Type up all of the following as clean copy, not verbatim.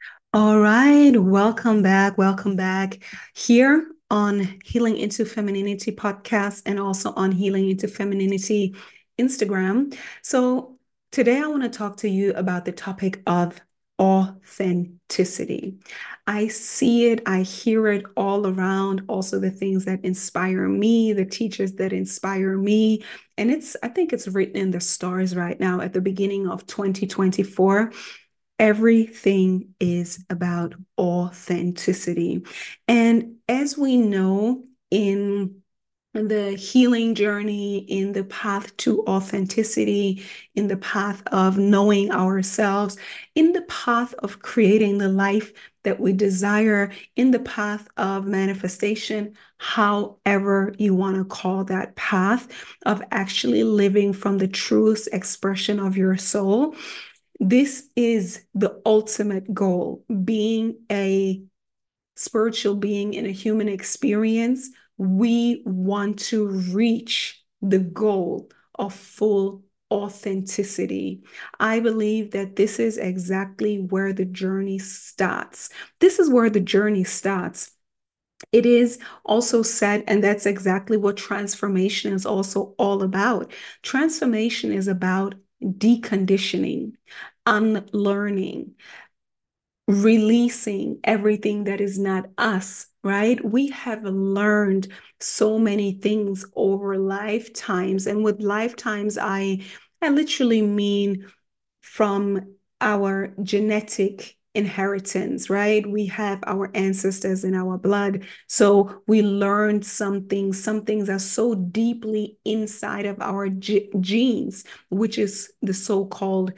All right, welcome back. Welcome back here on Healing into Femininity podcast and also on Healing into Femininity Instagram. So, today I want to talk to you about the topic of authenticity. I see it, I hear it all around, also the things that inspire me, the teachers that inspire me. And I think it's written in the stars right now at the beginning of 2024. Everything is about authenticity. And as we know, in the healing journey, in the path to authenticity, in the path of knowing ourselves, in the path of creating the life that we desire, in the path of manifestation, however you want to call that path of actually living from the truest expression of your soul. This is the ultimate goal, being a spiritual being in a human experience. We want to reach the goal of full authenticity. I believe that this is exactly where the journey starts. This is where the journey starts. It is also said, and that's exactly what transformation is also all about. Transformation is about deconditioning, unlearning, releasing everything that is not us, right? We have learned so many things over lifetimes. And with lifetimes, I literally mean from our genetic inheritance, right? We have our ancestors in our blood. So we learned some things are so deeply inside of our genes, which is the so-called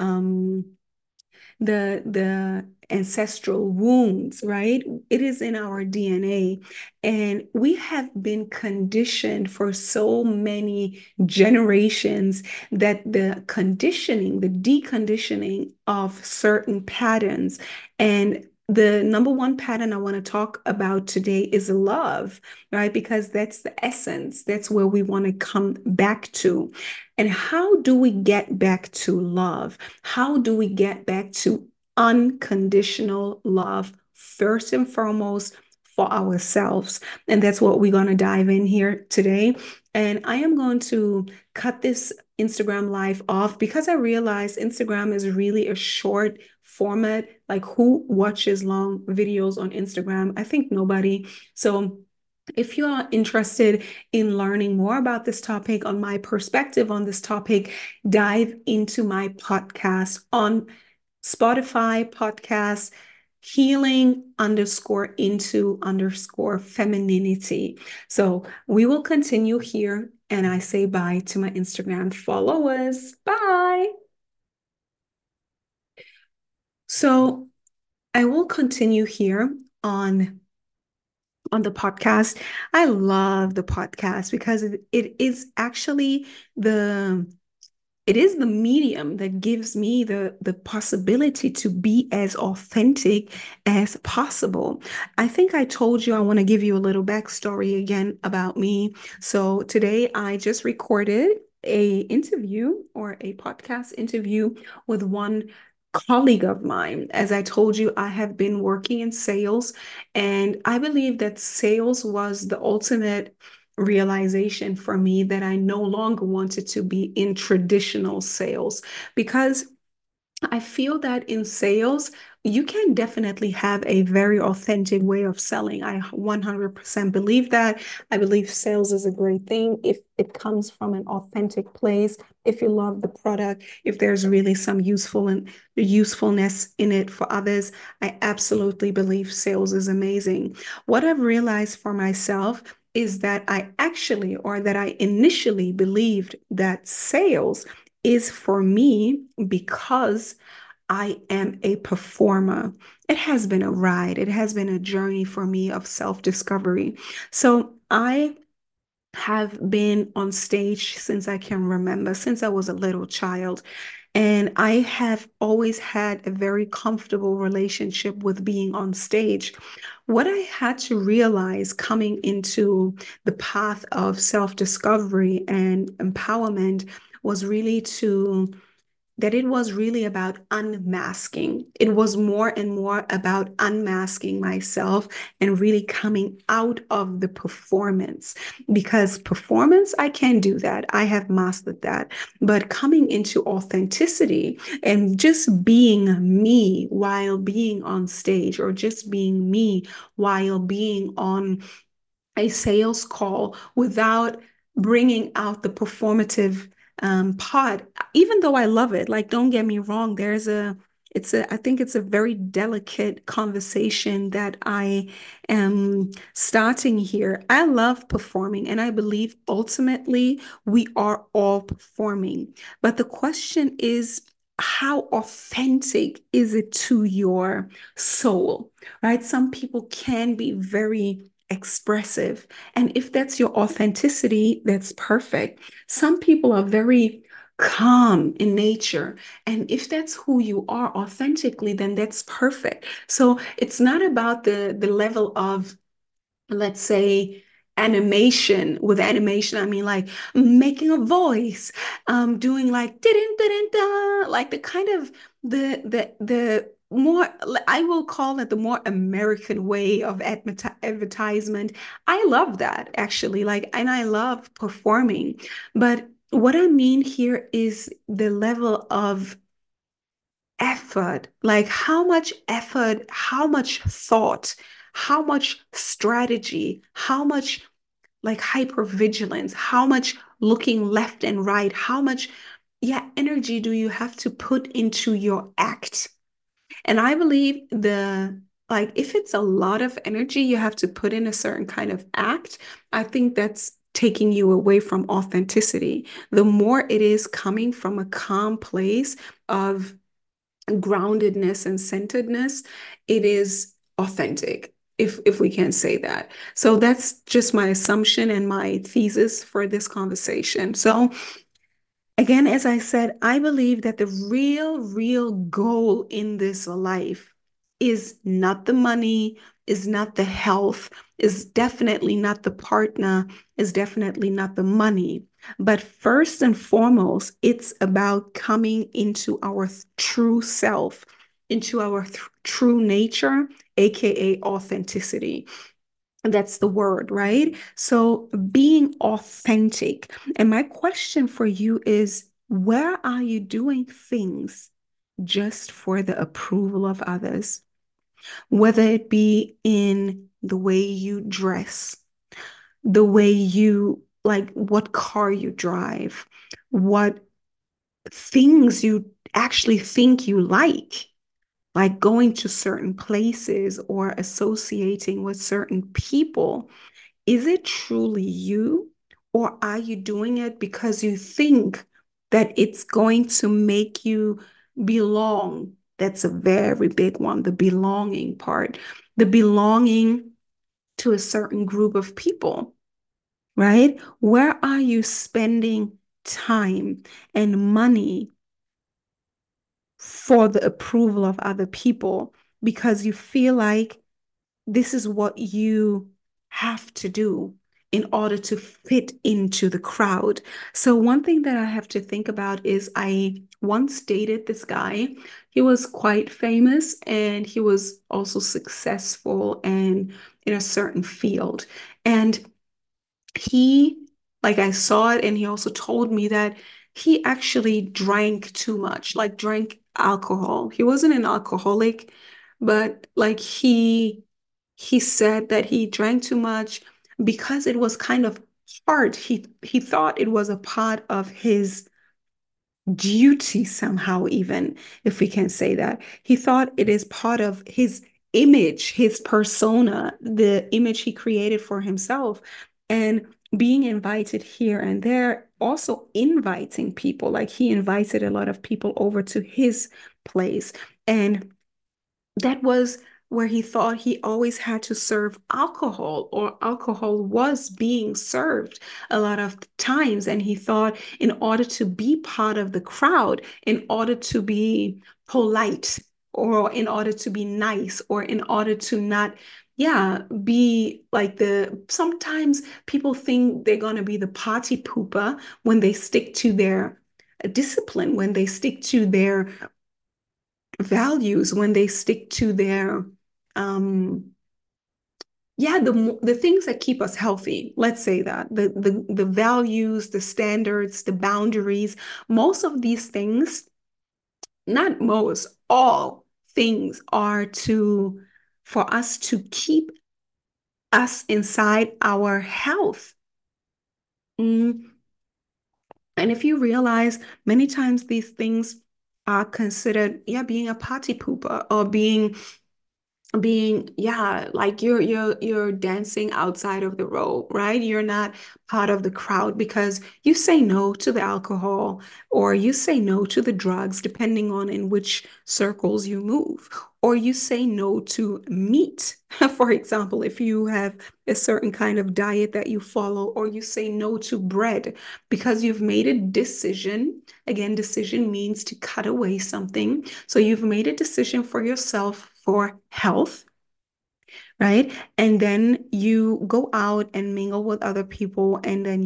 the ancestral wounds, right? It is in our DNA. And we have been conditioned for so many generations that the conditioning, the deconditioning of certain patterns, and the number one pattern I want to talk about today is love, right? Because that's the essence. That's where we want to come back to. And how do we get back to love? How do we get back to unconditional love, first and foremost, for ourselves? And that's what we're going to dive in here today. And I am going to cut this Instagram live off because I realize Instagram is really a short format. Like, who watches long videos on Instagram? I think nobody. So, if you are interested in learning more about this topic, on my perspective on this topic, dive into my podcast on Spotify podcast, healing underscore into underscore femininity. So we will continue here, and I say bye to my Instagram followers. Bye. So I will continue here on on the podcast. I love the podcast because it is actually the it is the medium that gives me the possibility to be as authentic as possible. I think I told you I want to give you a little backstory again about me. So today I just recorded a interview or a podcast interview with one colleague of mine. As I told you, I have been working in sales, and I believe that sales was the ultimate realization for me that I no longer wanted to be in traditional sales because I feel that in sales, you can definitely have a very authentic way of selling. I 100% believe that. I believe sales is a great thing if it comes from an authentic place, if you love the product, if there's really some usefulness in it for others. I absolutely believe sales is amazing. What I've realized for myself is that I initially believed that sales is for me because I am a performer. It has been a ride. It has been a journey for me of self-discovery. So I have been on stage since I can remember, since I was a little child. And I have always had a very comfortable relationship with being on stage. What I had to realize coming into the path of self-discovery and empowerment was really to that it was really about unmasking. It was more and more about unmasking myself and really coming out of the performance. Because performance, I can do that. I have mastered that. But coming into authenticity and just being me while being on stage, or just being me while being on a sales call without bringing out the performative part, even though I love it. Like, don't get me wrong, I think it's a very delicate conversation that I am starting here. I love performing, and I believe ultimately we are all performing. But the question is, how authentic is it to your soul, right? Some people can be very expressive. And if that's your authenticity, that's perfect. Some people are very calm in nature. And if that's who you are authentically, then that's perfect. So it's not about the level of, let's say, animation. With animation, I mean like making a voice, doing like didn't didn't like the kind of the more, I will call it the more American way of advertisement. I love that actually, like, and I love performing. But what I mean here is the level of effort, like how much effort, how much thought, how much strategy, how much like hypervigilance, how much looking left and right, how much, yeah, energy do you have to put into your act? And I believe like if it's a lot of energy you have to put in a certain kind of act, I think that's taking you away from authenticity. The more it is coming from a calm place of groundedness and centeredness, it is authentic, if we can say that. So that's just my assumption and my thesis for this conversation. So again, as I said, I believe that the real goal in this life is not the money, is not the health, is definitely not the partner, is definitely not the money. But first and foremost, it's about coming into our true self, into our true nature, aka authenticity. That's the word, right? So being authentic. And my question for you is, where are you doing things just for the approval of others? Whether it be in the way you dress, the way you, like, what car you drive, what things you actually think you like going to certain places or associating with certain people. Is it truly you, or are you doing it because you think that it's going to make you belong? That's a very big one, the belonging part, the belonging to a certain group of people, right? Where are you spending time and money for the approval of other people because you feel like this is what you have to do in order to fit into the crowd? So, one thing that I have to think about is I once dated this guy. He was quite famous and he was also successful and in a certain field. And he, like, I saw it, and he also told me that he actually drank too much, like drank alcohol. He wasn't an alcoholic, but like he said that he drank too much because it was kind of hard. He thought it was a part of his duty somehow, even if we can say that. He thought it is part of his image, his persona, the image he created for himself. And being invited here and there, also inviting people, like he invited a lot of people over to his place. And that was where he thought he always had to serve alcohol, or alcohol was being served a lot of times. And he thought in order to be part of the crowd, in order to be polite, or in order to be nice, or in order to not, yeah, be like sometimes people think they're going to be the party pooper when they stick to their discipline, when they stick to their values, when they stick to their um yeah, the things that keep us healthy, let's say that the values, the standards, the boundaries, most of these things, not most, all things are to for us to keep us inside our health. Mm. And if you realize many times these things are considered, yeah, being a party pooper or being yeah, like you're dancing outside of the role, right? You're not part of the crowd because you say no to the alcohol or you say no to the drugs, depending on in which circles you move, or you say no to meat. For example, if you have a certain kind of diet that you follow, or you say no to bread because you've made a decision. Again, decision means to cut away something. So you've made a decision for yourself for health, right? And then you go out and mingle with other people, and then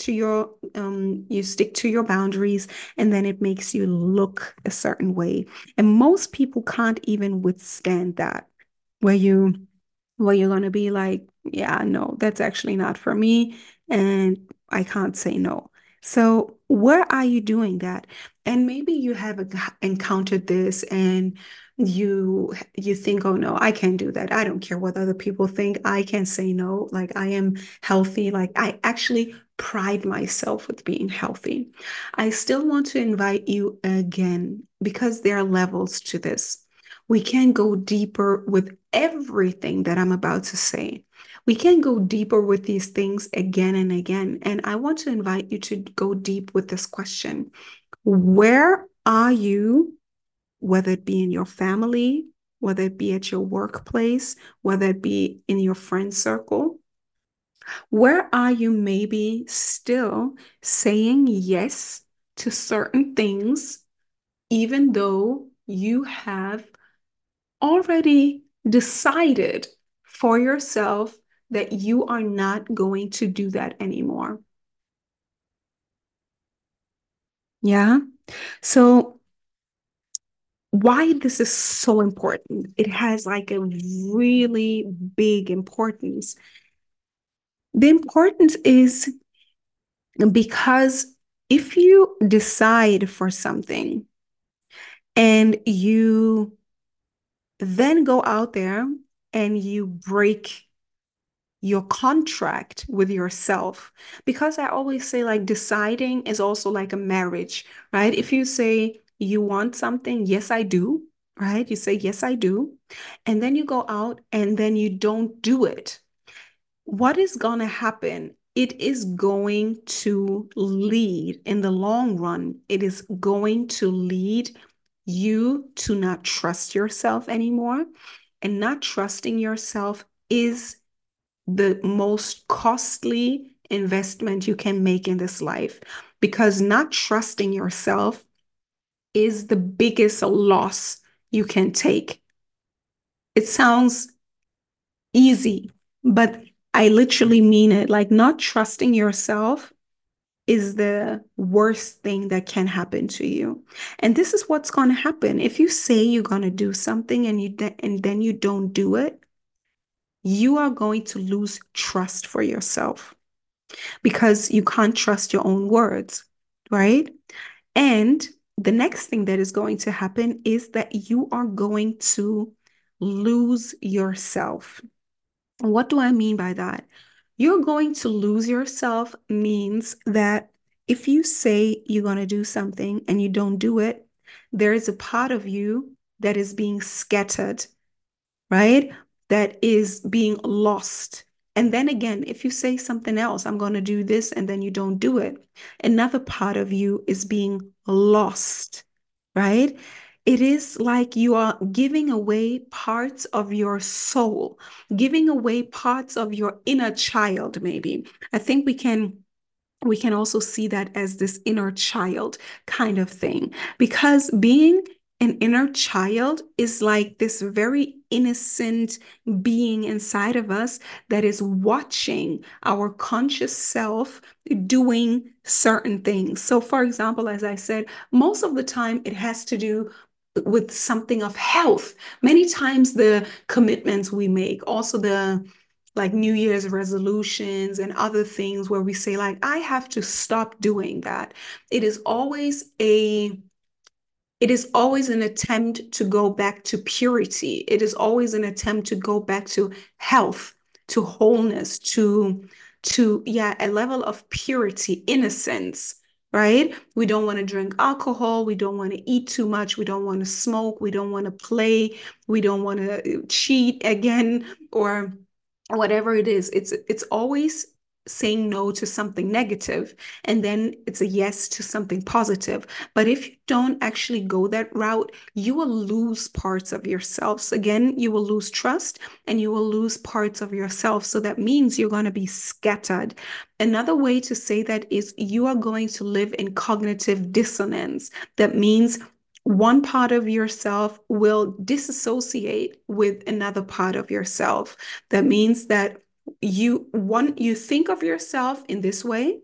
you stick to your boundaries, and then it makes you look a certain way. And most people can't even withstand that, where you're going to be like, yeah, no, that's actually not for me. And I can't say no. So, where are you doing that? And maybe you have encountered this and you think, oh no, I can't do that. I don't care what other people think. I can say no. Like I am healthy. Like I actually pride myself with being healthy. I still want to invite you again because there are levels to this. We can go deeper with everything that I'm about to say. We can go deeper with these things again and again. And I want to invite you to go deep with this question. Where are you, whether it be in your family, whether it be at your workplace, whether it be in your friend circle? Where are you maybe still saying yes to certain things, even though you have already decided for yourself that you are not going to do that anymore? Yeah. So, why this is so important? It has like a really big importance. The importance is because if you decide for something and you then go out there and you break your contract with yourself. Because I always say, like, deciding is also like a marriage, right? If you say you want something, yes, I do, right? You say, yes, I do. And then you go out and then you don't do it. What is going to happen? It is going to lead in the long run, it is going to lead you to not trust yourself anymore. And not trusting yourself is the most costly investment you can make in this life, because not trusting yourself is the biggest loss you can take. It sounds easy, but I literally mean it. Like, not trusting yourself is the worst thing that can happen to you. And this is what's going to happen. If you say you're going to do something and and then you don't do it, you are going to lose trust for yourself, because you can't trust your own words, right? And the next thing that is going to happen is that you are going to lose yourself. What do I mean by that? You're going to lose yourself means that if you say you're going to do something and you don't do it, there is a part of you that is being scattered, right? That is being lost. And then again, if you say something else, I'm going to do this, and then you don't do it, another part of you is being lost, right? It is like you are giving away parts of your soul, giving away parts of your inner child, maybe. I think we can also see that as this inner child kind of thing, because being An inner child is like this very innocent being inside of us that is watching our conscious self doing certain things. So, for example, as I said, most of the time it has to do with something of health. Many times the commitments we make, also the like New Year's resolutions and other things where we say, like, I have to stop doing that. It is always a it is always an attempt to go back to purity. It is always an attempt to go back to health, to wholeness, to yeah, a level of purity, innocence, right? We don't want to drink alcohol, we don't want to eat too much, we don't want to smoke, we don't want to play, we don't want to cheat again or whatever it is. It's always saying no to something negative and then it's a yes to something positive. But if you don't actually go that route, you will lose parts of yourselves. Again, you will lose trust and you will lose parts of yourself. So that means you're going to be scattered. Another way to say that is you are going to live in cognitive dissonance. That means one part of yourself will disassociate with another part of yourself. That means that you think of yourself in this way,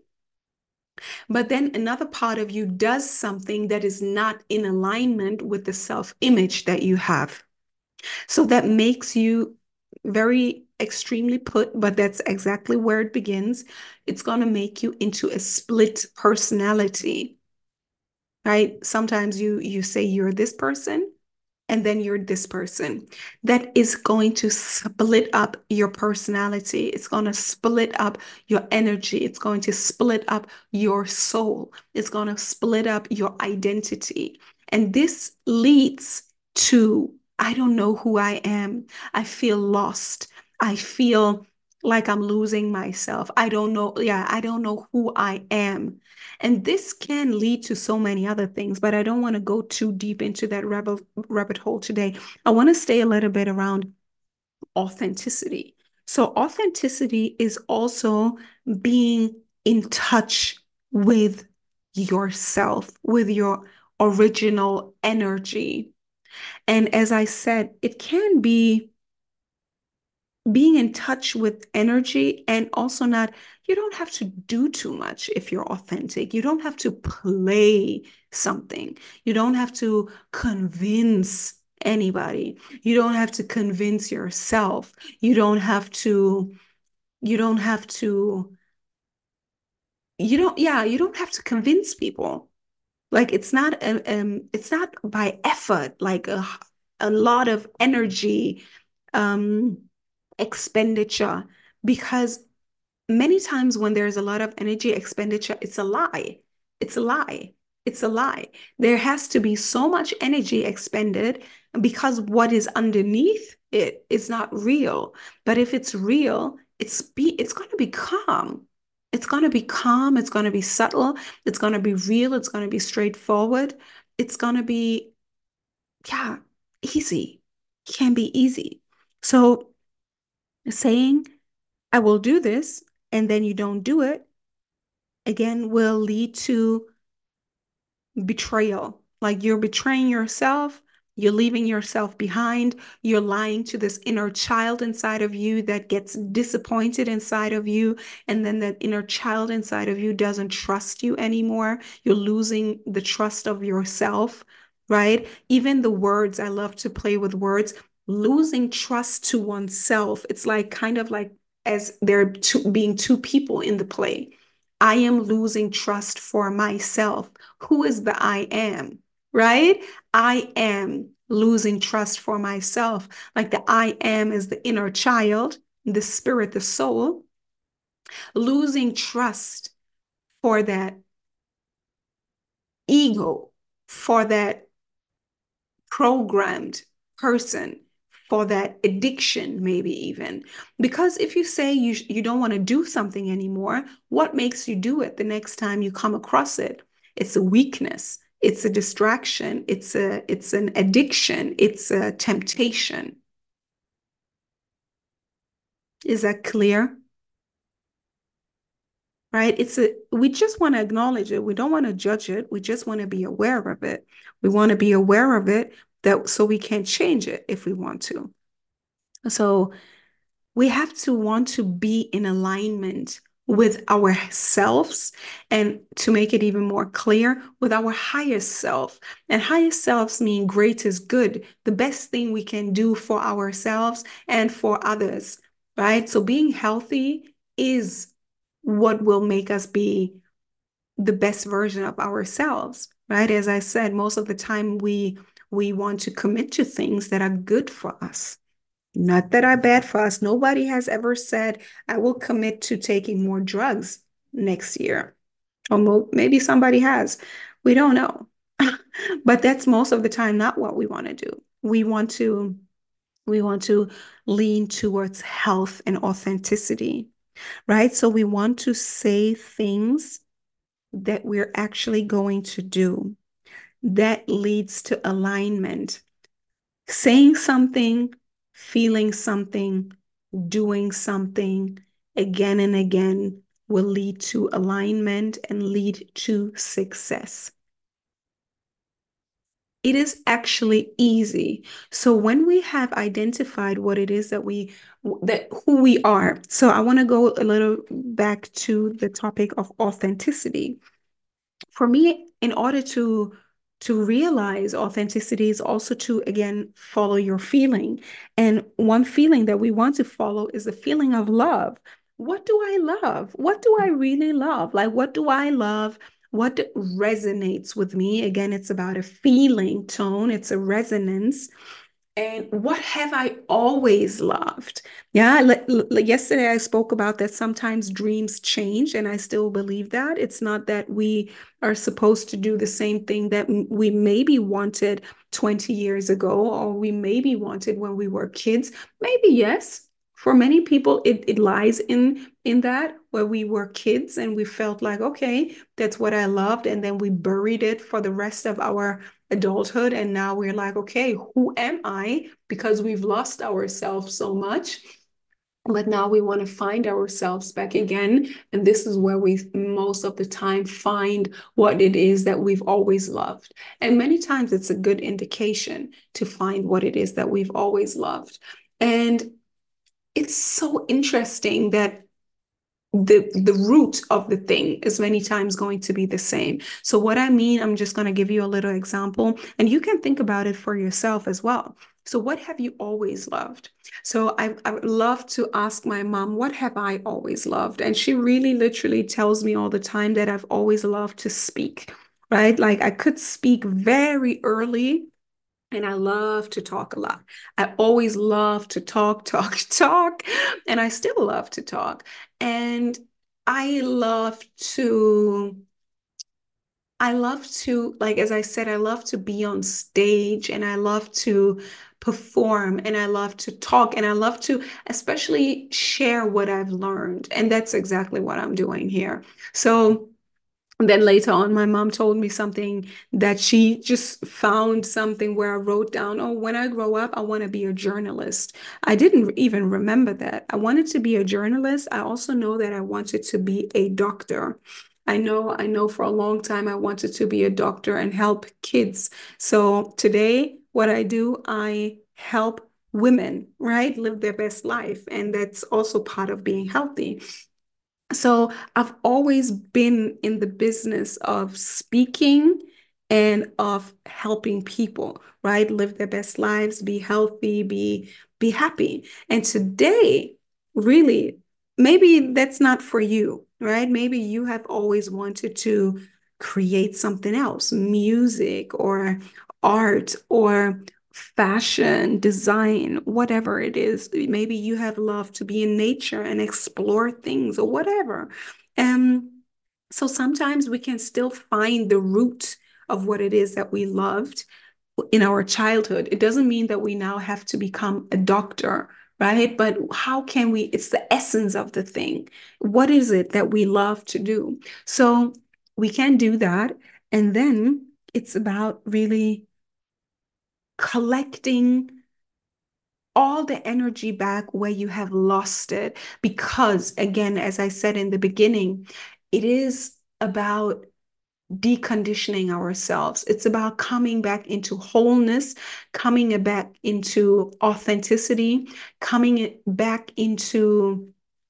but then another part of you does something that is not in alignment with the self-image that you have. So that makes you very extremely put, but that's exactly where it begins. It's going to make you into a split personality, right? Sometimes you say you're this person, and then you're this person. That is going to split up your personality. It's going to split up your energy. It's going to split up your soul. It's going to split up your identity. And this leads to, I don't know who I am. I feel lost. I feel like I'm losing myself. I don't know. Yeah, I don't know who I am. And this can lead to so many other things, but I don't want to go too deep into that rabbit hole today. I want to stay a little bit around authenticity. So, authenticity is also being in touch with yourself, with your original energy. And as I said, it can be being in touch with energy and also not, you don't have to do too much if you're authentic. You don't have to play something. You don't have to convince anybody. You don't have to convince yourself. You don't have to, you don't have to convince people. Like it's not by effort, like a lot of energy, um, expenditure, because many times when there's a lot of energy expenditure, it's a lie. It's a lie. It's a lie. There has to be so much energy expended because what is underneath it is not real. But if it's real, it's going to be calm. It's going to be calm. It's going to be subtle. It's going to be real. It's going to be straightforward. It's going to be, yeah, easy. Can be easy. So saying, I will do this, and then you don't do it, again, will lead to betrayal. Like you're betraying yourself, you're leaving yourself behind, you're lying to this inner child inside of you that gets disappointed inside of you. And then that inner child inside of you doesn't trust you anymore. You're losing the trust of yourself, right? Even the words, I love to play with words, losing trust to oneself. It's like kind of like as there being two people in the play. I am losing trust for myself. Who is the I am, right? I am losing trust for myself. Like the I am is the inner child, the spirit, the soul, losing trust for that ego, for that programmed person, for that addiction, maybe even. Because if you say you don't want to do something anymore, what makes you do it the next time you come across it? It's a weakness. It's a distraction. It's an addiction. It's a temptation. Is that clear? right? We just want to acknowledge it. We don't want to judge it. We just want to be aware of it. We want to be aware of it that so we can change it if we want to. So we have to want to be in alignment with ourselves, and to make it even more clear, with our highest self. And highest selves mean greatest good, the best thing we can do for ourselves and for others, right? So being healthy is what will make us be the best version of ourselves, right? As I said, most of the time we want to commit to things that are good for us, not that are bad for us. Nobody has ever said, I will commit to taking more drugs next year. Or maybe somebody has. We don't know. But that's most of the time not what we want to do. We want to lean towards health and authenticity, right? So we want to say things that we're actually going to do. That leads to alignment. Saying something, feeling something, doing something again and again will lead to alignment and lead to success. It is actually easy. So when we have identified what it is that who we are. So I want to go a little back to the topic of authenticity. For me, in order to realize authenticity is also to again follow your feeling. And one feeling that we want to follow is the feeling of love. What do I love? What do I really love? Like, what do I love? What resonates with me? Again, it's about a feeling tone, it's a resonance. And what have I always loved? Yeah, yesterday I spoke about that sometimes dreams change, and I still believe that. It's not that we are supposed to do the same thing that we maybe wanted 20 years ago, or we maybe wanted when we were kids. Maybe yes. For many people, it lies in that where we were kids and we felt like, okay, that's what I loved. And then we buried it for the rest of our adulthood. And now we're like, okay, who am I? Because we've lost ourselves so much. But now we want to find ourselves back again. And this is where we most of the time find what it is that we've always loved. And many times it's a good indication to find what it is that we've always loved. And it's so interesting that the root of the thing is many times going to be the same. So what I mean, I'm just going to give you a little example, and you can think about it for yourself as well. So what have you always loved? So I would love to ask my mom, what have I always loved? And she really literally tells me all the time that I've always loved to speak, right? Like I could speak very early, and I love to talk a lot. I always love to talk, talk, talk. And I still love to talk. And I love to, like, as I said, I love to be on stage and I love to perform and I love to talk and I love to especially share what I've learned. And that's exactly what I'm doing here. So, and then later on, my mom told me something that she just found something where I wrote down, oh, when I grow up, I want to be a journalist. I didn't even remember that. I wanted to be a journalist. I also know that I wanted to be a doctor. I know for a long time I wanted to be a doctor and help kids. So today, what I do, I help women, right, live their best life. And that's also part of being healthy. So I've always been in the business of speaking and of helping people, right? Live their best lives, be healthy, be happy. And today, really, maybe that's not for you, right? Maybe you have always wanted to create something else, music or art or fashion, design, whatever it is. Maybe you have loved to be in nature and explore things or whatever. Um, so sometimes we can still find the root of what it is that we loved in our childhood. It doesn't mean that we now have to become a doctor, right? But how can we? It's the essence of the thing. What is it that we love to do? So we can do that. And then it's about really collecting all the energy back where you have lost it. Because, again, as I said in the beginning, it is about deconditioning ourselves. It's about coming back into wholeness, coming back into authenticity, coming back into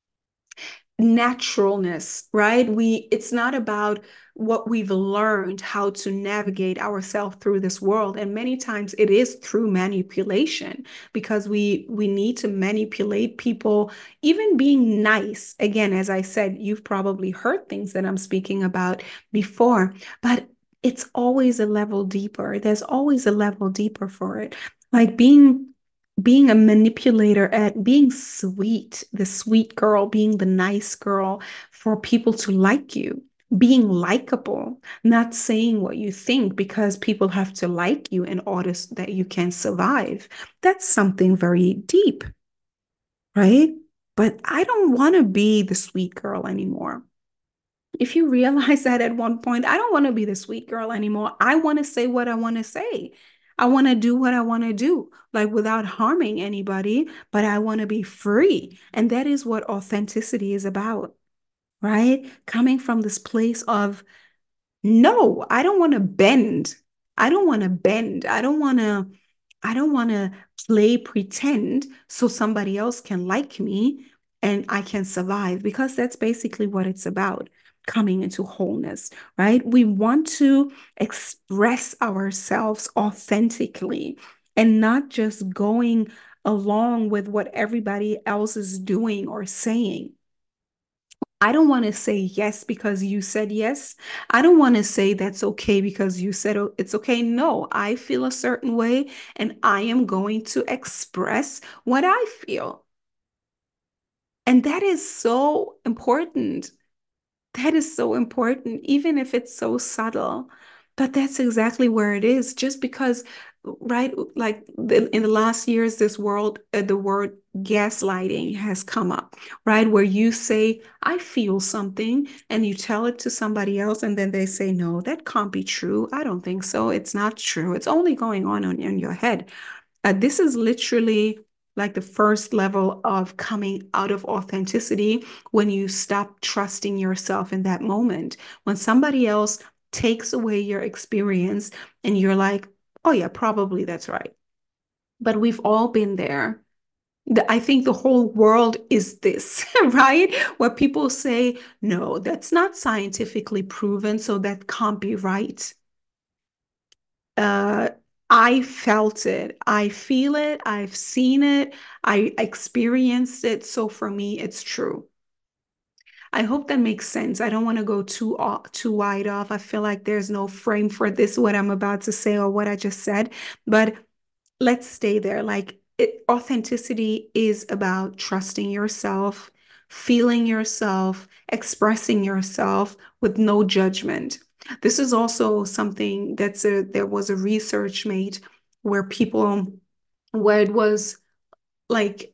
naturalness, right? It's not about what we've learned how to navigate ourselves through this world. And many times it is through manipulation because we need to manipulate people, even being nice. Again, as I said, you've probably heard things that I'm speaking about before, but it's always a level deeper. There's always a level deeper for it. Like being a manipulator at being sweet, the sweet girl, being the nice girl for people to like you, being likable, not saying what you think because people have to like you in order that you can survive. That's something very deep, right? But I don't want to be the sweet girl anymore. If you realize that at one point, I don't want to be the sweet girl anymore. I want to say what I want to say. I want to do what I want to do, like without harming anybody, but I want to be free. And that is what authenticity is about, right? Coming from this place of no, I don't want to bend. I don't want to bend. I don't want to play pretend so somebody else can like me and I can survive because that's basically what it's about, coming into wholeness, right? We want to express ourselves authentically and not just going along with what everybody else is doing or saying. I don't want to say yes because you said yes. I don't want to say that's okay because you said it's okay. No, I feel a certain way and I am going to express what I feel. And that is so important. That is so important, even if it's so subtle. But that's exactly where it is. Just because, right, like in the last years, the word gaslighting has come up, right? Where you say, I feel something, and you tell it to somebody else, and then they say, no, that can't be true. I don't think so. It's not true. It's only going on in your head. This is literally like the first level of coming out of authenticity when you stop trusting yourself in that moment. When somebody else takes away your experience and you're like, oh, yeah, probably that's right. But we've all been there. I think the whole world is this, right? Where people say, no, that's not scientifically proven, so that can't be right. Uh, I felt it. I feel it. I've seen it. I experienced it. So for me, it's true. I hope that makes sense. I don't want to go too wide off. I feel like there's no frame for this, what I'm about to say or what I just said. But let's stay there. Authenticity is about trusting yourself, feeling yourself, expressing yourself with no judgment. This is also something there was a research made where where it was like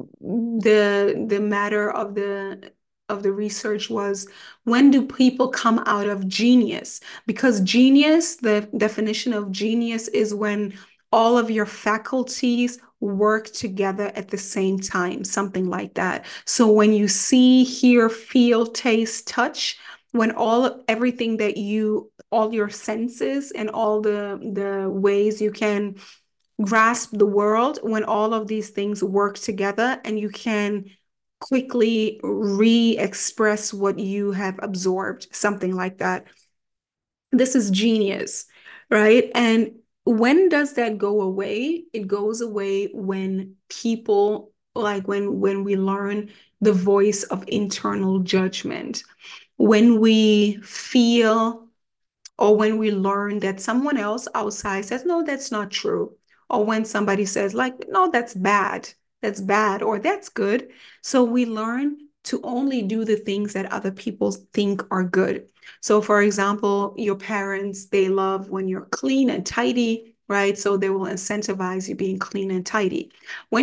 the matter of the research was, when do people come out of genius? Because genius, the definition of genius is when all of your faculties work together at the same time, something like that. So when you see, hear, feel, taste, touch, when everything that all your senses and all the ways you can grasp the world, when all of these things work together and you can quickly re-express what you have absorbed, something like that. This is genius, right? And when does that go away? It goes away when people, like when we learn the voice of internal judgment, when we feel or when we learn that someone else outside says, no, that's not true. Or when somebody says, like, no, that's bad, or that's good. So we learn to only do the things that other people think are good. So, for example, your parents, they love when you're clean and tidy, right? So they will incentivize you being clean and tidy.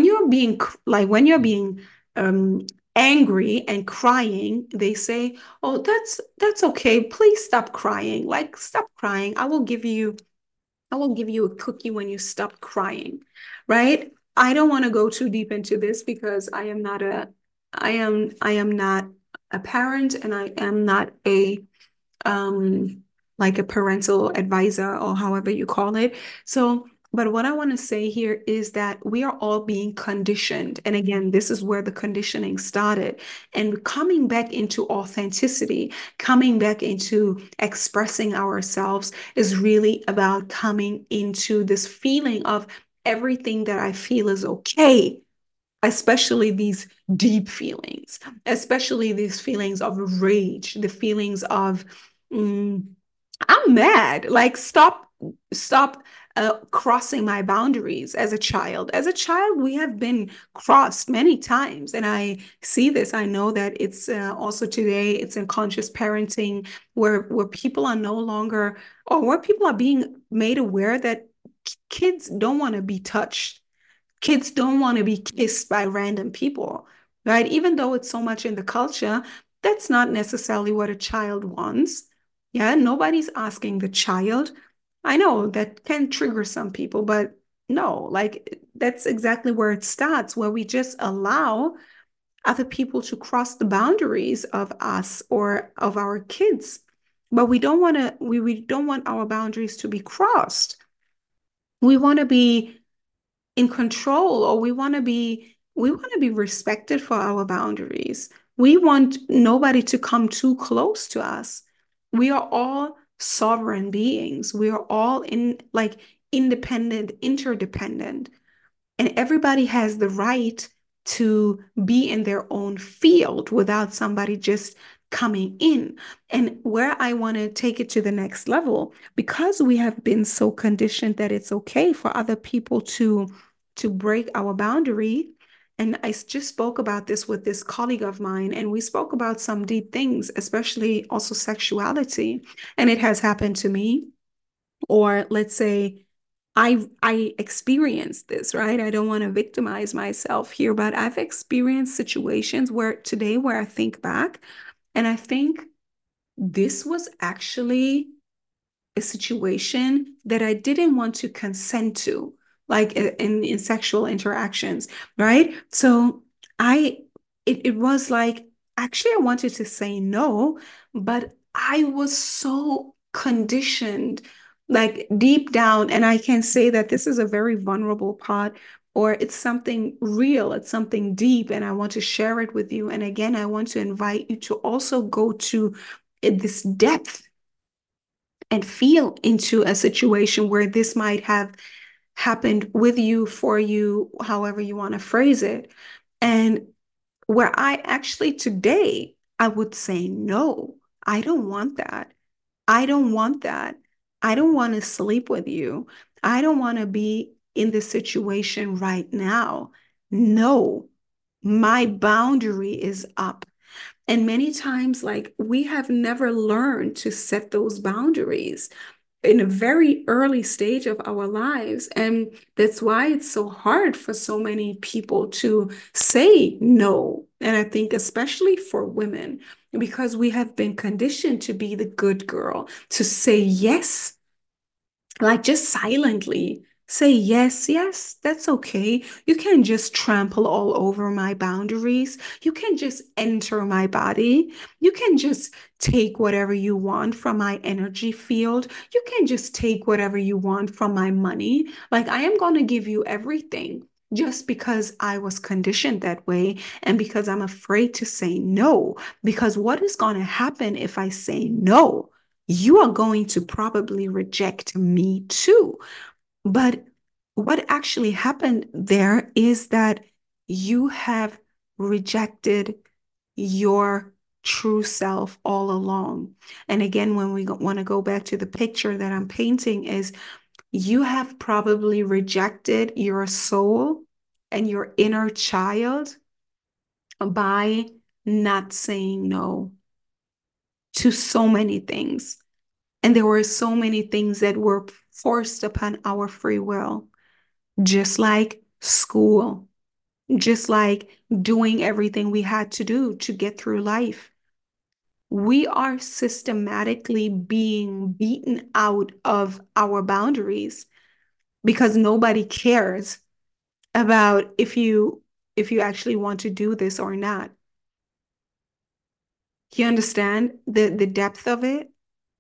When you're being um, angry and crying, they say, oh, that's okay. Please stop crying. Like, stop crying. I will give you a cookie when you stop crying. Right? I don't want to go too deep into this because I am not a parent and I am not a um like a parental advisor or however you call it. So, but what I want to say here is that we are all being conditioned. And again, this is where the conditioning started. And coming back into authenticity, coming back into expressing ourselves is really about coming into this feeling of everything that I feel is okay, especially these deep feelings, especially these feelings of rage, the feelings of, mm, I'm mad. Like, stop crossing my boundaries as a child. As a child, we have been crossed many times. And I see this. I know that it's also today, it's in conscious parenting where people are no longer, or where people are being made aware that kids don't want to be touched. Kids don't want to be kissed by random people, right? Even though it's so much in the culture, that's not necessarily what a child wants. Yeah, nobody's asking the child. I know that can trigger some people, but no, like that's exactly where it starts, where we just allow other people to cross the boundaries of us or of our kids. But we don't want our boundaries to be crossed. We want to be in control, or we want to be respected for our boundaries. We want nobody to come too close to us. We are all sovereign beings. We are all in like independent, interdependent, and everybody has the right to be in their own field without somebody just coming in. And where I want to take it to the next level, because we have been so conditioned that it's okay for other people to break our boundary. And I just spoke about this with this colleague of mine, and we spoke about some deep things, especially also sexuality. And it has happened to me. Or let's say I experienced this, right? I don't want to victimize myself here, but I've experienced situations where today where I think back and I think this was actually a situation that I didn't want to consent to, like in sexual interactions, right? So I it was like actually I wanted to say no, but I was so conditioned, like deep down, and I can say that this is a very vulnerable part. Or it's something real, it's something deep, and I want to share it with you. And again, I want to invite you to also go to this depth and feel into a situation where this might have happened with you, for you, however you want to phrase it. And where I actually today, I would say, no, I don't want that. I don't want that. I don't want to sleep with you. I don't want to be in this situation right now. No, my boundary is up. And many times, like, we have never learned to set those boundaries in a very early stage of our lives. And that's why it's so hard for so many people to say no. And I think, especially for women, because we have been conditioned to be the good girl, to say yes, like just silently say yes, yes, that's okay. You can just trample all over my boundaries. You can just enter my body. You can just take whatever you want from my energy field. You can just take whatever you want from my money. Like, I am going to give you everything just because I was conditioned that way and because I'm afraid to say no. Because what is going to happen if I say no? You are going to probably reject me too. But what actually happened there is that you have rejected your true self all along. And again, when we want to go back to the picture that I'm painting, is you have probably rejected your soul and your inner child by not saying no to so many things. And there were so many things that were forced upon our free will, just like school, just like doing everything we had to do to get through life. We are systematically being beaten out of our boundaries because nobody cares about if you actually want to do this or not. You understand the depth of it?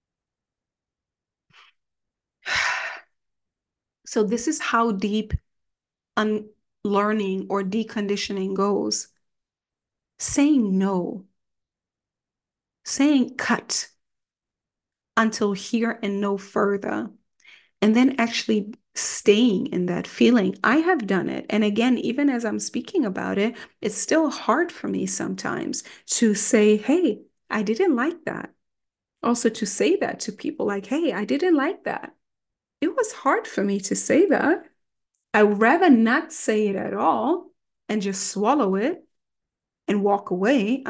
So this is how deep unlearning or deconditioning goes. Saying no, saying cut until here and no further, and then actually staying in that feeling. I have done it. And again, even as I'm speaking about it, it's still hard for me sometimes to say, hey, I didn't like that. Also, to say that to people like, hey, I didn't like that. It was hard for me to say that. I would rather not say it at all and just swallow it and walk away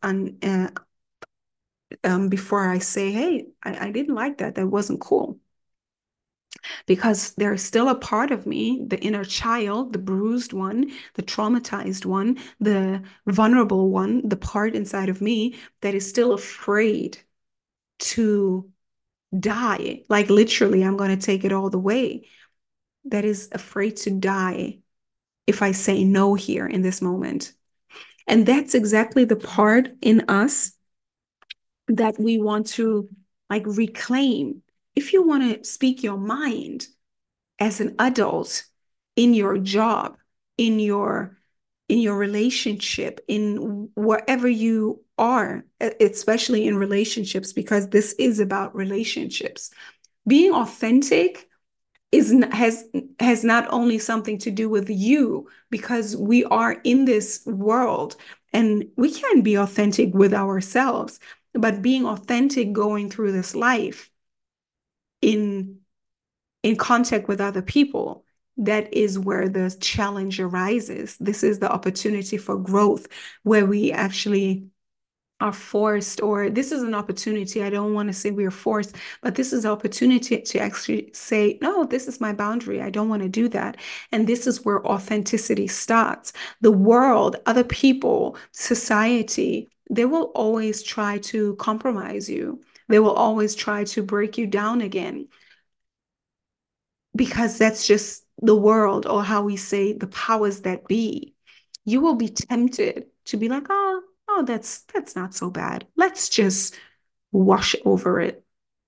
before I say, hey, I didn't like that. That wasn't cool. Because there's still a part of me, the inner child, the bruised one, the traumatized one, the vulnerable one, the part inside of me that is still afraid to die. Like literally, I'm going to take it all the way. That is afraid to die if I say no here in this moment. And that's exactly the part in us that we want to like reclaim. If you want to speak your mind as an adult in your job, in your in your relationship, in wherever you are, especially in relationships, because this is about relationships. Being authentic is has not only something to do with you because we are in this world and we can be authentic with ourselves, but being authentic going through this life in contact with other people, that is where the challenge arises. This is the opportunity for growth where we actually are forced, or this is an opportunity. I don't want to say we are forced, but this is an opportunity to actually say, no, this is my boundary. I don't want to do that. And this is where authenticity starts. The world, other people, society, they will always try to compromise you. They will always try to break you down again because that's just the world, or how we say the powers that be. You will be tempted to be like, oh, that's not so bad. Let's just wash over it.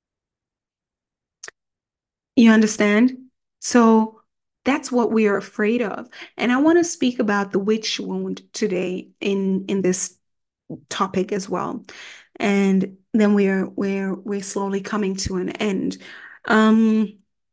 You understand? So that's what we are afraid of. And I want to speak about the witch wound today in this topic as well. And then we're slowly coming to an end. Um,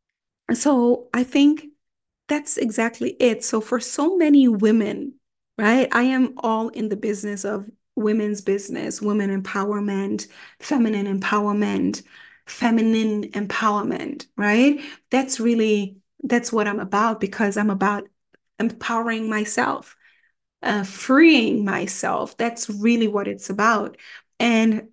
so I think that's exactly it. So for so many women, right? I am all in the business of women's business, women empowerment, feminine empowerment, feminine empowerment, right? That's what I'm about because I'm about empowering myself, freeing myself. That's really what it's about. And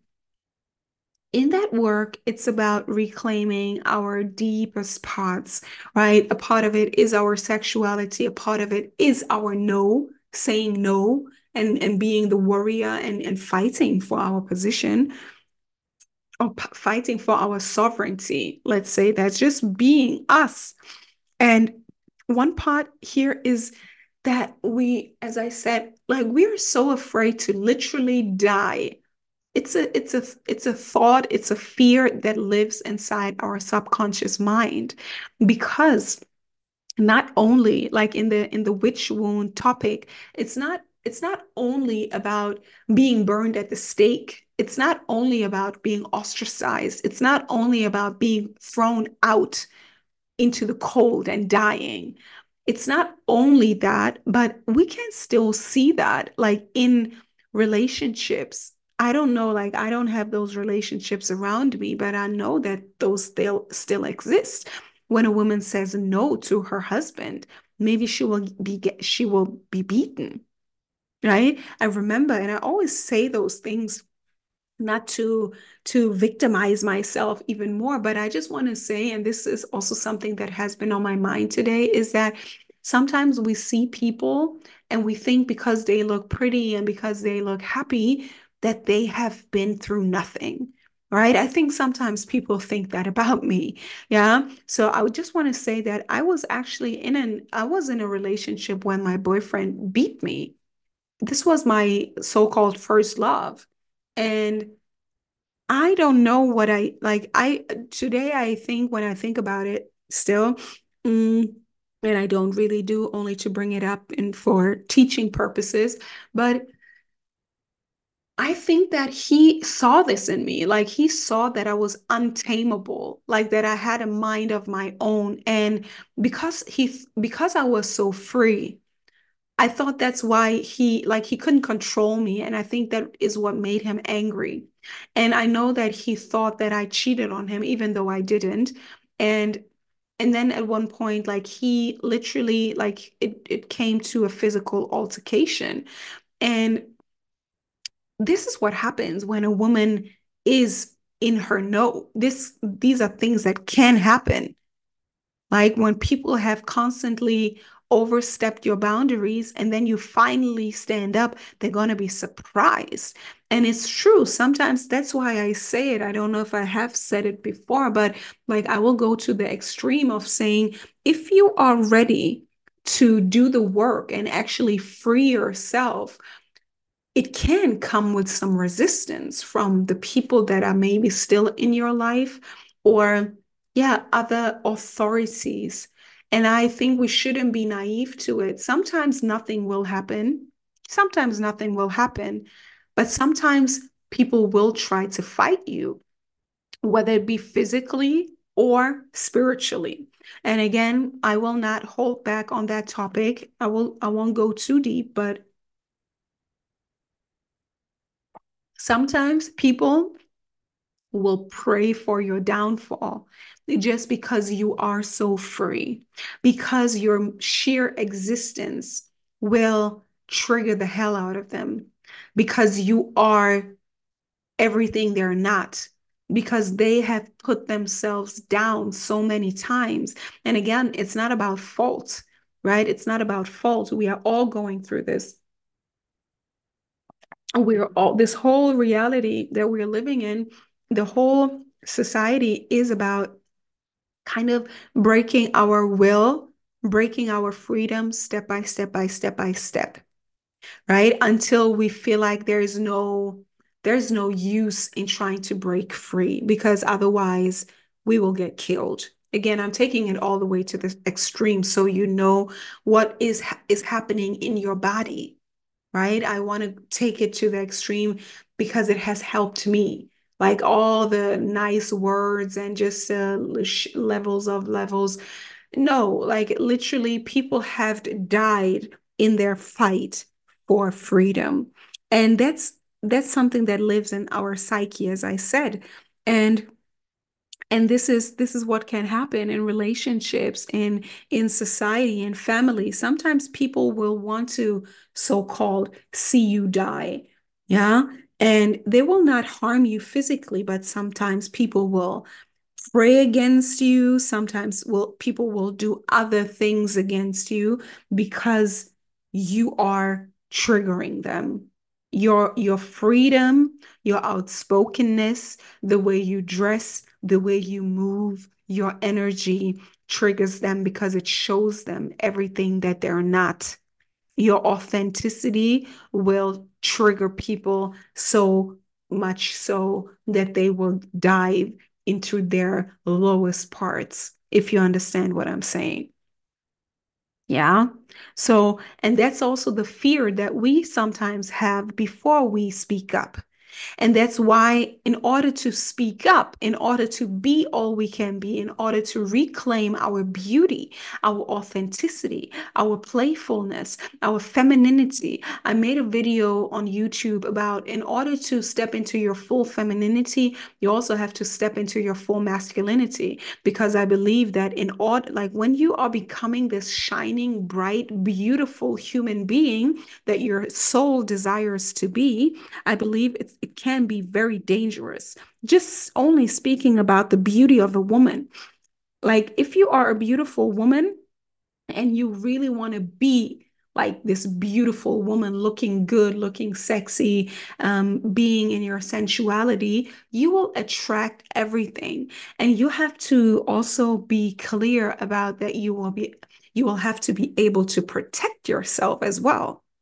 in that work, it's about reclaiming our deepest parts, right? A part of it is our sexuality, a part of it is our no, saying no and being the warrior and fighting for our position or fighting for our sovereignty. Let's say that's just being us. And one part here is that we, as I said, like we're so afraid to literally die. It's a thought, it's a fear that lives inside our subconscious mind because not only like in the witch wound topic, it's not only about being burned at the stake. It's not only about being ostracized. It's not only about being thrown out into the cold and dying. It's not only that, but we can still see that like in relationships. I don't know, like I don't have those relationships around me, but I know that those still exist. When a woman says no to her husband, maybe she will be beaten, right? I remember, and I always say those things not to victimize myself even more, but I just want to say, and this is also something that has been on my mind today, is that sometimes we see people and we think because they look pretty and because they look happy that they have been through nothing. Right. I think sometimes people think that about me. Yeah. So I would just want to say that I was in a relationship when my boyfriend beat me. This was my so-called first love. And I don't know what I like. I today I think when I think about it still, mm, and I don't really do only to bring it up and for teaching purposes, but I think that he saw this in me. Like he saw that I was untamable, like that I had a mind of my own. And because I was so free, I thought that's why he couldn't control me. And I think that is what made him angry. And I know that he thought that I cheated on him, even though I didn't. And and then at one point, like he literally like it came to a physical altercation. And this is what happens when a woman is in her know. These are things that can happen. Like when people have constantly overstepped your boundaries and then you finally stand up, they're going to be surprised. And it's true. Sometimes that's why I say it. I don't know if I have said it before, but like I will go to the extreme of saying, if you are ready to do the work and actually free yourself, it can come with some resistance from the people that are maybe still in your life or, yeah, other authorities. And I think we shouldn't be naive to it. Sometimes nothing will happen. Sometimes nothing will happen. But sometimes people will try to fight you, whether it be physically or spiritually. And again, I will not hold back on that topic. I won't go too deep, but sometimes people will pray for your downfall just because you are so free, because your sheer existence will trigger the hell out of them, because you are everything they're not, because they have put themselves down so many times. And again, it's not about fault, right? It's not about fault. We are all going through this. We're all, this whole reality that we're living in, the whole society is about kind of breaking our will, breaking our freedom step by step by step by step, right? Until we feel like there's no use in trying to break free because otherwise we will get killed. Again, I'm taking it all the way to the extreme so you know what is happening in your body, right? I want to take it to the extreme because it has helped me. Like all the nice words and just levels. No, like literally, people have died in their fight for freedom. And that's something that lives in our psyche, as I said. And this is what can happen in relationships, in society, in family. Sometimes people will want to so-called see you die. Yeah. And they will not harm you physically, but sometimes people will pray against you. Sometimes will people will do other things against you because you are triggering them. Your freedom, your outspokenness, the way you dress, the way you move, your energy triggers them because it shows them everything that they're not. Your authenticity will trigger people so much so that they will dive into their lowest parts, if you understand what I'm saying. Yeah. So, and that's also the fear that we sometimes have before we speak up. And that's why, in order to speak up, in order to be all we can be, in order to reclaim our beauty, our authenticity, our playfulness, our femininity, I made a video on YouTube about in order to step into your full femininity, you also have to step into your full masculinity. Because I believe that in order, like when you are becoming this shining, bright, beautiful human being that your soul desires to be, I believe it can be very dangerous. Just only speaking about the beauty of a woman. Like, if you are a beautiful woman and you really want to be like this beautiful woman, looking good, looking sexy, being in your sensuality, you will attract everything. And you have to also be clear about that you will have to be able to protect yourself as well.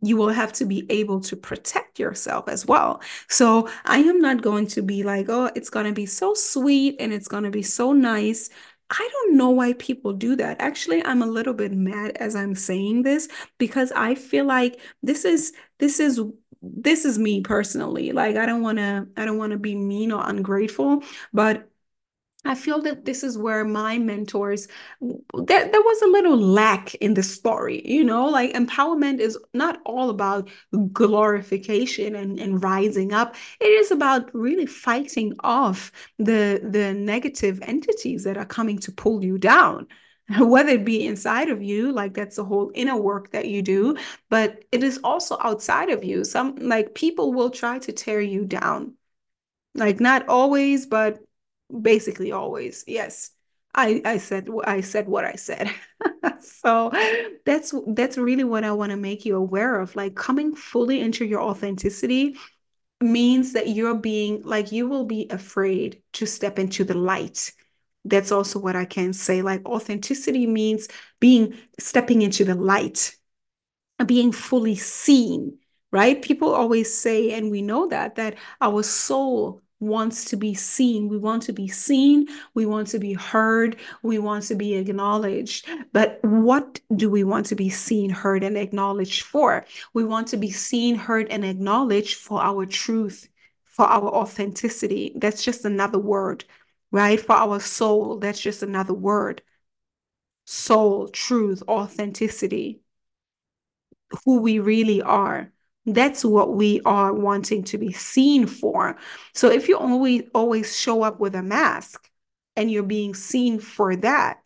you will have to be able to protect yourself as well. So I am not going to be like, oh, it's going to be so sweet and it's going to be so nice. I don't know why people do that. Actually, I'm a little bit mad as I'm saying this because I feel like this is this is me personally. Like I don't want to be mean or ungrateful, but I feel that this is where my mentors, there was a little lack in the story, you know, like empowerment is not all about glorification and rising up. It is about really fighting off the negative entities that are coming to pull you down. Whether it be inside of you, like that's the whole inner work that you do, but it is also outside of you. Some like people will try to tear you down, like not always, but basically always. Yes. I said what I said. So that's really what I want to make you aware of. Like coming fully into your authenticity means that you're being like you will be afraid to step into the light. That's also what I can say. Like authenticity means being stepping into the light, being fully seen, right? People always say, and we know that our soul wants to be seen. We want to be seen. We want to be heard. We want to be acknowledged. But what do we want to be seen, heard, and acknowledged for? We want to be seen, heard, and acknowledged for our truth, for our authenticity. That's just another word, right? For our soul, that's just another word. Soul, truth, authenticity, who we really are. That's what we are wanting to be seen for. So if you always show up with a mask and you're being seen for that,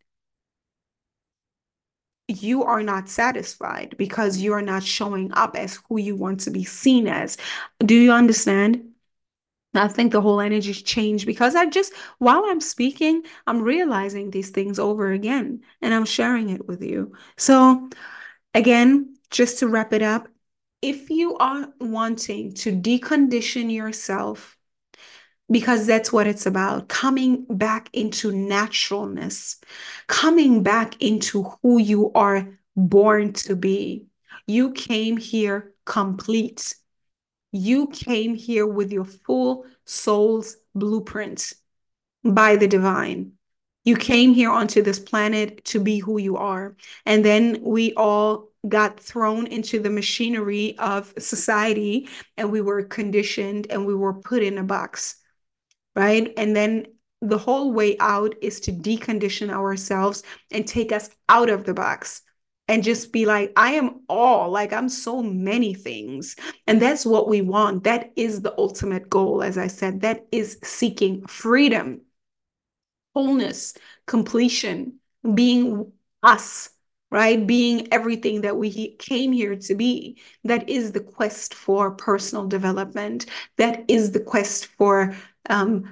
you are not satisfied because you are not showing up as who you want to be seen as. Do you understand? I think the whole energy's changed because while I'm speaking, I'm realizing these things over again and I'm sharing it with you. So, again, just to wrap it up, if you are wanting to decondition yourself, because that's what it's about, coming back into naturalness, coming back into who you are born to be. You came here complete. You came here with your full soul's blueprint by the divine. You came here onto this planet to be who you are. And then we all got thrown into the machinery of society and we were conditioned and we were put in a box, right? And then the whole way out is to decondition ourselves and take us out of the box and just be like, I am all, like, I'm so many things. And that's what we want. That is the ultimate goal. As I said, that is seeking freedom, wholeness, completion, being us, right? Being everything that we came here to be. That is the quest for personal development. That is the quest for um,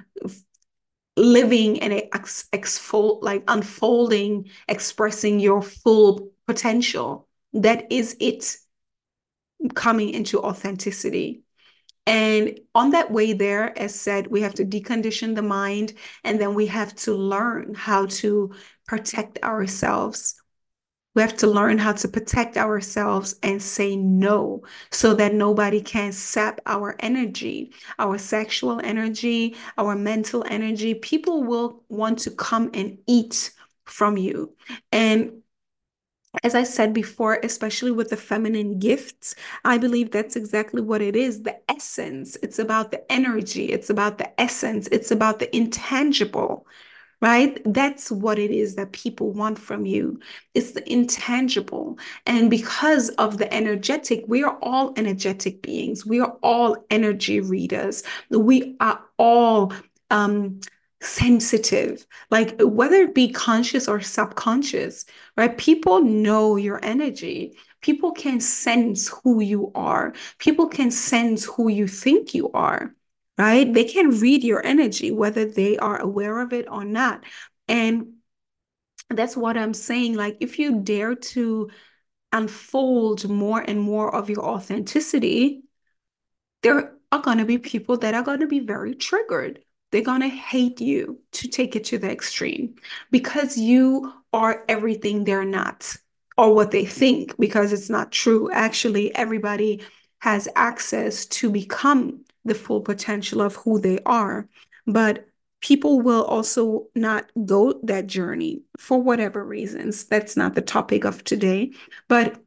living and like unfolding, expressing your full potential. That is it, coming into authenticity. And on that way there, as said, we have to decondition the mind and then we have to learn how to protect ourselves. We have to learn how to protect ourselves and say no so that nobody can sap our energy, our sexual energy, our mental energy. People will want to come and eat from you. And as I said before, especially with the feminine gifts, I believe that's exactly what it is. The essence. It's about the energy. It's about the essence. It's about the intangible, right? That's what it is that people want from you. It's the intangible. And because of the energetic, we are all energetic beings. We are all energy readers. We are all sensitive, like whether it be conscious or subconscious, right? People know your energy. People can sense who you are. People can sense who you think you are, right? They can read your energy, whether they are aware of it or not. And that's what I'm saying. Like, if you dare to unfold more and more of your authenticity, there are going to be people that are going to be very triggered. They're going to hate you, to take it to the extreme, because you are everything they're not. or what they think, because it's not true. Actually, everybody has access to become the full potential of who they are. But people will also not go that journey for whatever reasons. That's not the topic of today. But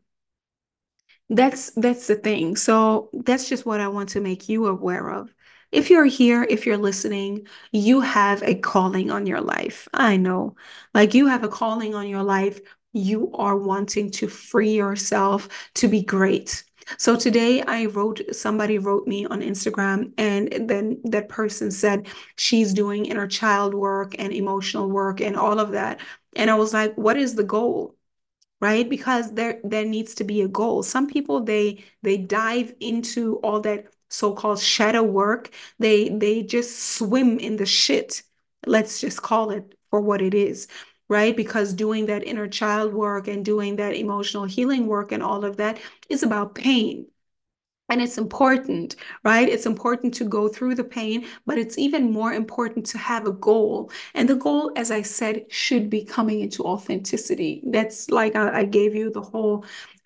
that's the thing. So that's just what I want to make you aware of. If you're here, if you're listening, you have a calling on your life. I know. Like you have a calling on your life. You are wanting to free yourself to be great. So today somebody wrote me on Instagram, and then that person said she's doing inner child work and emotional work and all of that. And I was like, what is the goal? Right? Because there needs to be a goal. Some people they dive into all that so-called shadow work. They just swim in the shit. Let's just call it for what it is, right? Because doing that inner child work and doing that emotional healing work and all of that is about pain. And it's important, right? It's important to go through the pain, but it's even more important to have a goal. And the goal, as I said, should be coming into authenticity. That's like I gave you the whole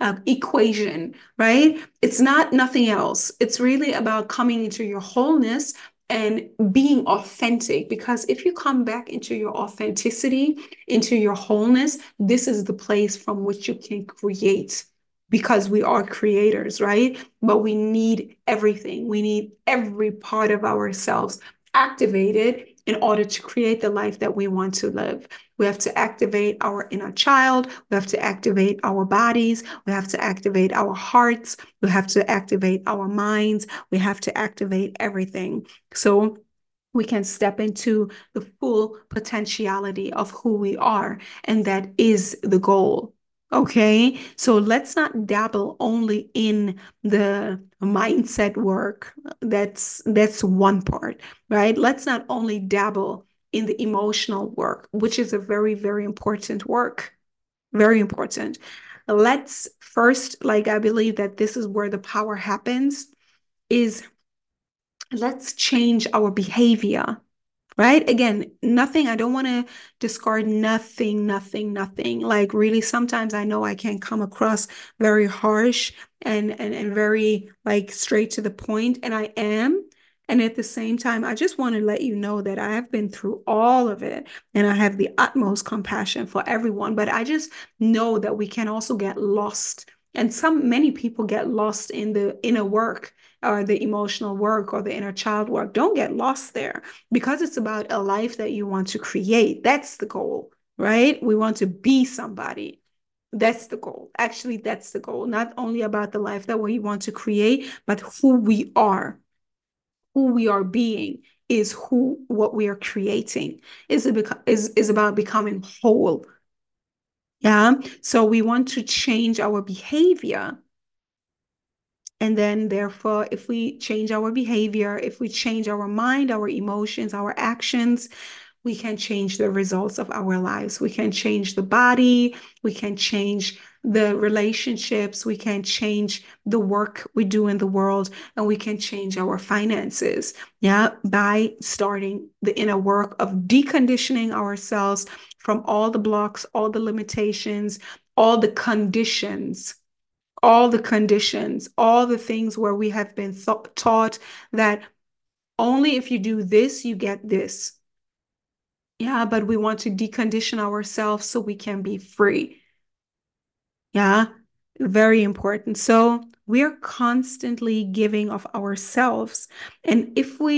equation, right? It's not nothing else. It's really about coming into your wholeness and being authentic. Because if you come back into your authenticity, into your wholeness, this is the place from which you can create, because we are creators, right? But we need everything. We need every part of ourselves activated in order to create the life that we want to live. We have to activate our inner child. We have to activate our bodies. We have to activate our hearts. We have to activate our minds. We have to activate everything. So we can step into the full potentiality of who we are. And that is the goal. Okay, so let's not dabble only in the mindset work. That's one part, right? Let's not only dabble in the emotional work, which is a very, very important work. Very important. Let's first, like I believe that this is where the power happens, is let's change our behavior, right? Again, nothing, I don't want to discard nothing, nothing, nothing. Like really, sometimes I know I can come across very harsh and very like straight to the point, and I am. And at the same time, I just want to let you know that I have been through all of it and I have the utmost compassion for everyone. But I just know that we can also get lost. And many people get lost in the inner work or the emotional work or the inner child work. Don't get lost there, because it's about a life that you want to create. That's the goal, right? We want to be somebody. That's the goal. Actually, that's the goal. Not only about the life that we want to create, but who we are. Who we are being is who what we are creating. Is about becoming whole. Yeah. So we want to change our behavior. And then, therefore, if we change our behavior, if we change our mind, our emotions, our actions, we can change the results of our lives. We can change the body. We can change the relationships. We can change the work we do in the world. And we can change our finances. Yeah. By starting the inner work of deconditioning ourselves from all the blocks, all the limitations, all the conditions, all the things where we have been taught that only if you do this, you get this. Yeah, but we want to decondition ourselves so we can be free. Yeah, very important. So we are constantly giving of ourselves. And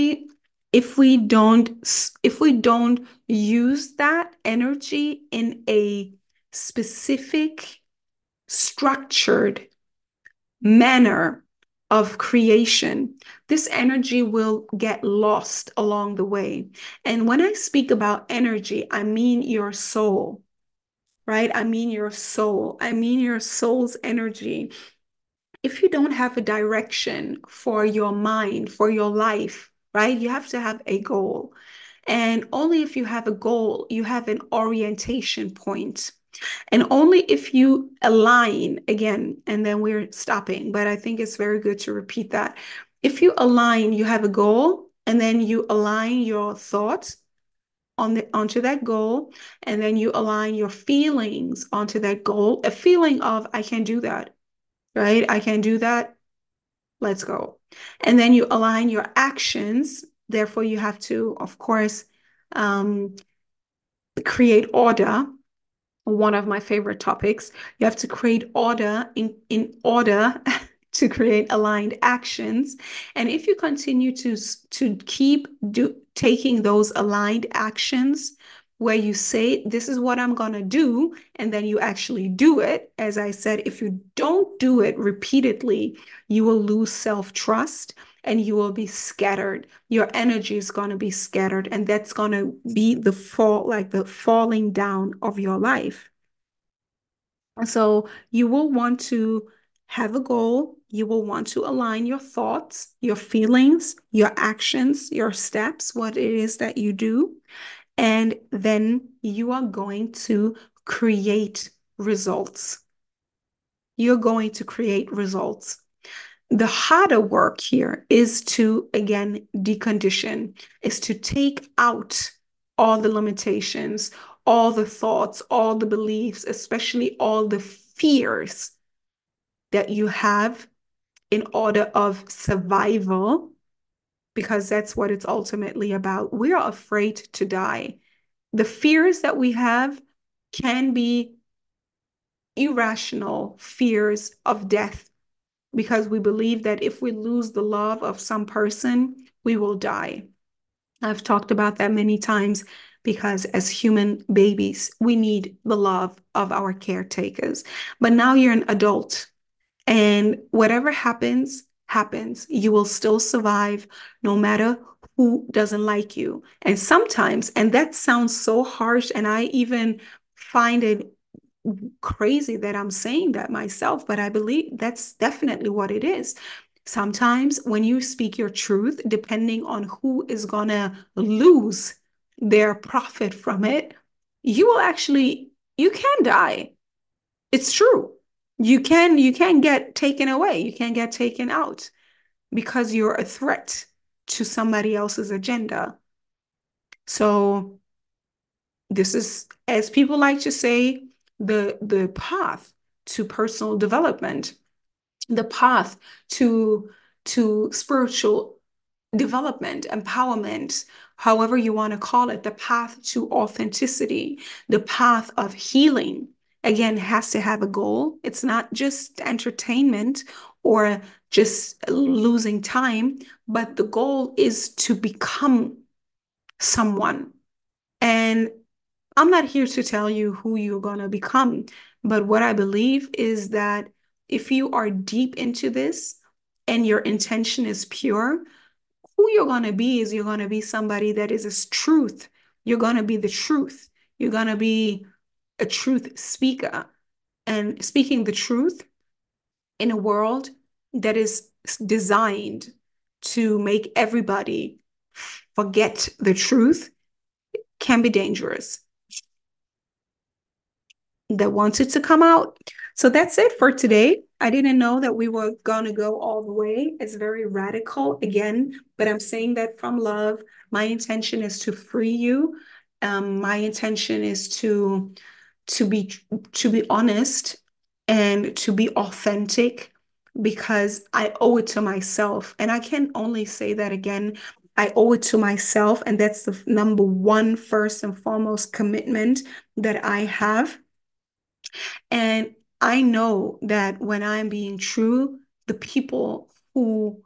if we don't use that energy in a specific, structured manner of creation, this energy will get lost along the way. And when I speak about energy, I mean your soul, right? I mean your soul. I mean your soul's energy. If you don't have a direction for your mind, for your life, right? You have to have a goal. And only if you have a goal, you have an orientation point. And only if you align again, and then we're stopping, but I think it's very good to repeat that. If you align, you have a goal, and then you align your thoughts, onto that goal, and then you align your feelings onto that goal, a feeling of I can do that, right? I can do that. Let's go. And then you align your actions. Therefore, you have to, of course, um, create order, one of my favorite topics. You have to create order in order to create aligned actions. And if you continue to keep taking those aligned actions where you say, this is what I'm going to do, and then you actually do it. As I said, if you don't do it repeatedly, you will lose self-trust and you will be scattered. Your energy is going to be scattered, and that's going to be the fall, like the falling down of your life. So you will want to have a goal. You will want to align your thoughts, your feelings, your actions, your steps, what it is that you do. And then you are going to create results. You're going to create results. The harder work here is to, again, decondition, is to take out all the limitations, all the thoughts, all the beliefs, especially all the fears that you have in order of survival, because that's what it's ultimately about. We are afraid to die. The fears that we have can be irrational fears of death because we believe that if we lose the love of some person, we will die. I've talked about that many times because as human babies, we need the love of our caretakers. But now you're an adult, and whatever happens, happens. You will still survive no matter who doesn't like you. And sometimes, and that sounds so harsh, and I even find it crazy that I'm saying that myself, but I believe that's definitely what it is. Sometimes when you speak your truth, depending on who is gonna lose their profit from it, you will actually, you can die. It's true. You can get taken away. You can get taken out because you're a threat to somebody else's agenda. So this is, as people like to say, the path to personal development, the path to spiritual development, empowerment, however you want to call it, the path to authenticity, the path of healing, again, has to have a goal. It's not just entertainment or just losing time, but the goal is to become someone. And I'm not here to tell you who you're going to become, but what I believe is that if you are deep into this and your intention is pure, who you're going to be is you're going to be somebody that is a truth. You're going to be the truth. You're going to be a truth speaker and speaking the truth in a world that is designed to make everybody forget the truth can be dangerous. That wanted to come out. So that's it for today. I didn't know that we were going to go all the way. It's very radical again, but I'm saying that from love. My intention is to free you. My intention is to be to be honest and to be authentic because I owe it to myself. And I can only say that again. I owe it to myself, and that's the number one, first and foremost commitment that I have. And I know that when I'm being true, the people who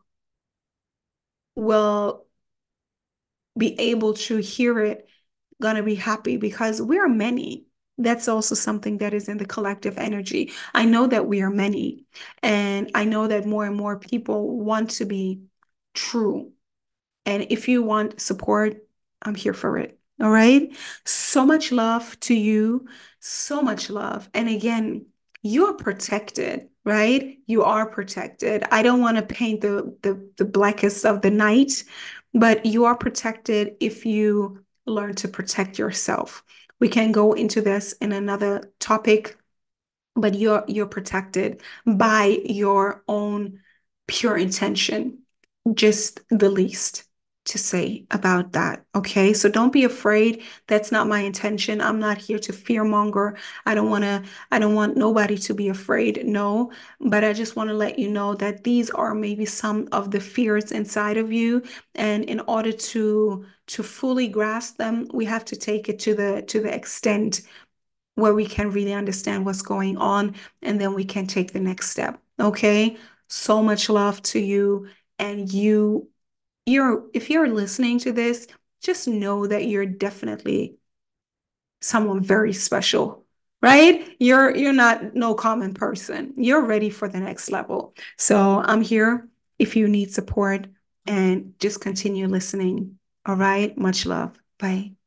will be able to hear it gonna be happy because we are many. That's also something that is in the collective energy. I know that we are many, and I know that more and more people want to be true. And if you want support, I'm here for it. All right. So much love to you. So much love. And again, you're protected, right? You are protected. I don't want to paint the blackest of the night, but you are protected if you learn to protect yourself. We can go into this in another topic, but you're protected by your own pure intention, just the least. to say about that. Okay. So don't be afraid. That's not my intention. I'm not here to fear monger. I don't want nobody to be afraid. No, but I just want to let you know that these are maybe some of the fears inside of you. And in order to fully grasp them, we have to take it to the extent where we can really understand what's going on, and then we can take the next step. Okay. So much love to you. And you're if you're listening to this, just know that you're definitely someone very special, right? You're not no common person. You're ready for the next level. So I'm here if you need support, and just continue listening. All right. Much love. Bye.